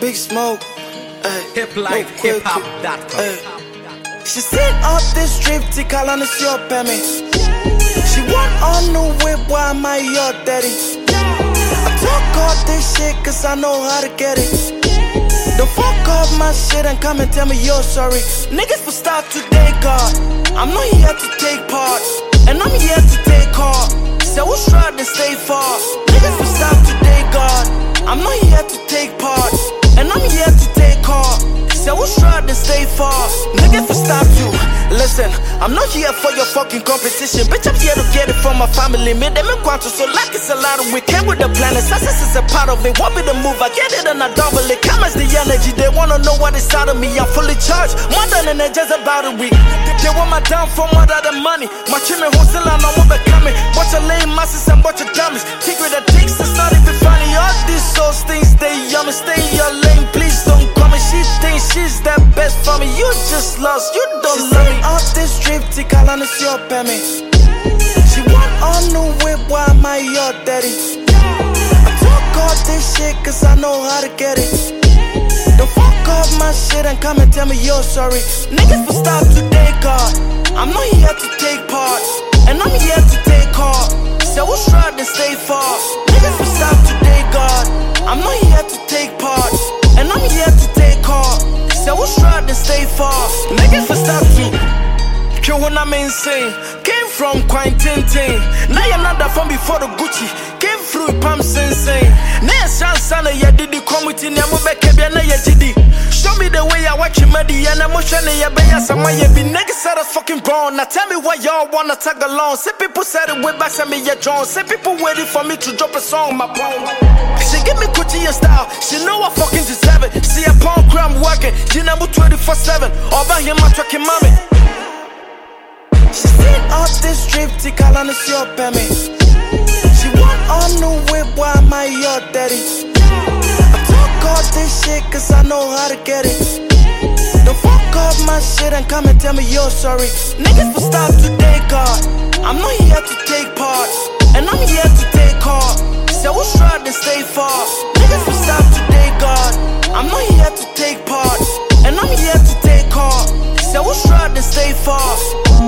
Big Smoke, hiplifehiphop.com. She seen up this trip to call on the shop at me. She want on the whip, why am I your daddy? I talk all this shit cause I know how to get it. Don't fuck up my shit and come and tell me you're sorry. Niggas will start today, God. I'm not here to take part, and I'm here to take heart. So we'll try to stay far. Niggas will start today, God. I'm not here to take part, and I'm here to take heart. So we'll try to stay far. Niggas will stop you. Listen, I'm not here for your fucking competition. Bitch, I'm here to get it from my family. Made them quantum, so like it's a lot of we came with the plan. Success is a part of it. What be the move? I get it and I double it. Come as the energy. They wanna know what is out of me. I'm fully charged. More than an just about a week. They want my downfall more than the money. My chimney hustle and I won't be coming. Bunch of lame masses and bunch of dummies. Take with the takes, it's not even funny. All these souls things, they yummy. Stay in your lane, please don't come and she thinks she's that best for me. You just lost, you don't love me. Off this trip, to call on the shop at me. She want on the whip, why am I your daddy? I talk all this shit cause I know how to get it. Don't fuck up my shit and come and tell me you're sorry. Niggas will stop today, God. I'm not here to take part, and I'm here to take heart. So we'll try to stay far. Niggas will stop today, God. I'm not here to take part, and I'm here to take heart. So we'll try to stay far. Niggas will stop you. Kill when I'm insane. Came from Quintin. Now you're not that from before the Gucci. Came through Pam Sensei. Next chance, I did the committee. Show me the way I watch your money. And I'm motion in your bay. Some way you be niggas said us fucking grown. Now tell me why y'all wanna tag along. Say people said it way back, send me your drone. Say people waiting for me to drop a song on my phone. She give me Gucci and style. She know I fucking deserve it. See a pound crime working. You number 24/7. All by him, my trucking mommy. She seen up this trip to call on the shop at me. She want on the whip, why am I your daddy? I talk all this shit cause I know how to get it. Don't fuck up my shit and come and tell me you're sorry. Niggas will stop today, God. I'm not here to take part, and I'm here to take heart. So we'll try to stay far. Niggas will stop today, God. I'm not here to take part, and I'm here to take heart. So we'll try to stay far.